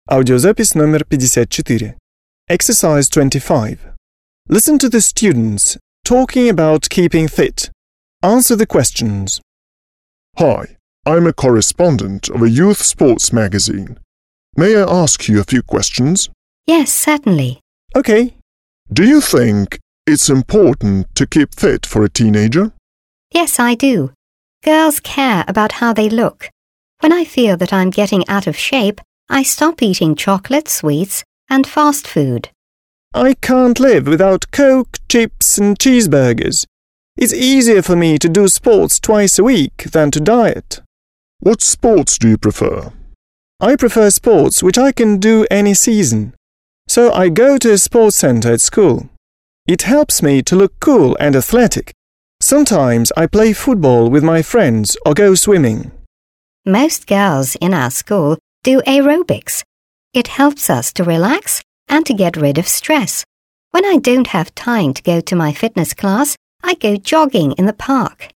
Аудиозапись номер 54. Exercise 25. Listen to the students talking about keeping fit. Answer the questions. Hi, I'm a correspondent of a youth sports magazine. May I ask you a few questions? Yes, certainly. Okay. Do you think it's important to keep fit for a teenager? Yes, I do. Girls care about how they look. When I feel that I'm getting out of shape, I stop eating chocolate, sweets, and fast food. I can't live without Coke, chips and cheeseburgers. It's easier for me to do sports twice a week than to diet. What sports do you prefer? I prefer sports which I can do any season. So I go to a sports center at school. It helps me to look cool and athletic. Sometimes I play football with my friends or go swimming. Most girls in our school do aerobics. It helps us to relax and to get rid of stress. When I don't have time to go to my fitness class, I go jogging in the park.